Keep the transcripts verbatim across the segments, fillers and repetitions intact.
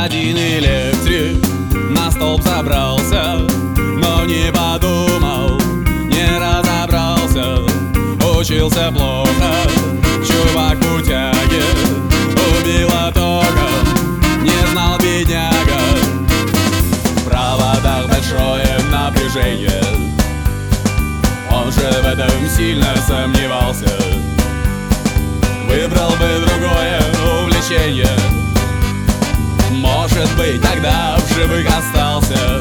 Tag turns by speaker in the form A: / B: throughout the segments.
A: Один электрик на столб забрался, но не подумал, не разобрался. Учился плохо, чувак в утяге, убило током, не знал бедняга. В проводах большое напряжение, он же в этом сильно сомневался. Выбрал бы другое увлечение, может быть, тогда в живых остался.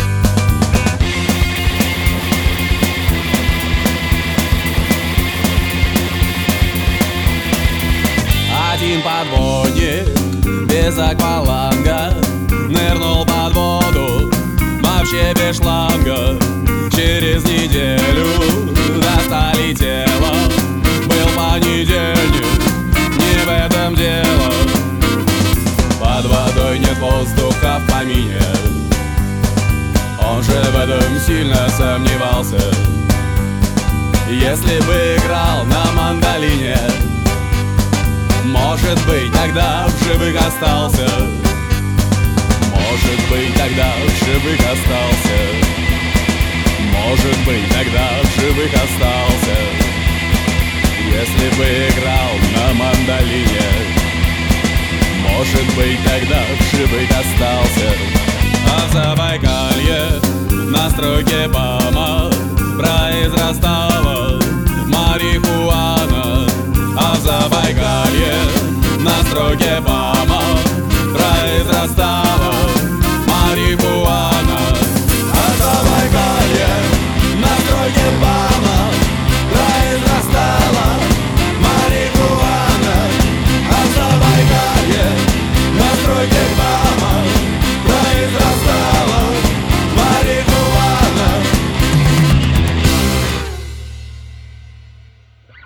A: Один подводник без акваланга нырнул под воду, вообще без шланга. Через неделю достали тело, был понедельник, не в этом дело. Под водой нет воздуха в помине, он же в этом сильно сомневался. Если бы играл на мандолине, может быть, тогда в живых остался. Может быть, тогда в живых остался. Может быть, тогда в живых остался. Если бы играл на мандолине, может быть, тогда в живых остался. А в Забайкалье на стройке БАМа произрастала марихуана. А в Забайкалье на стройке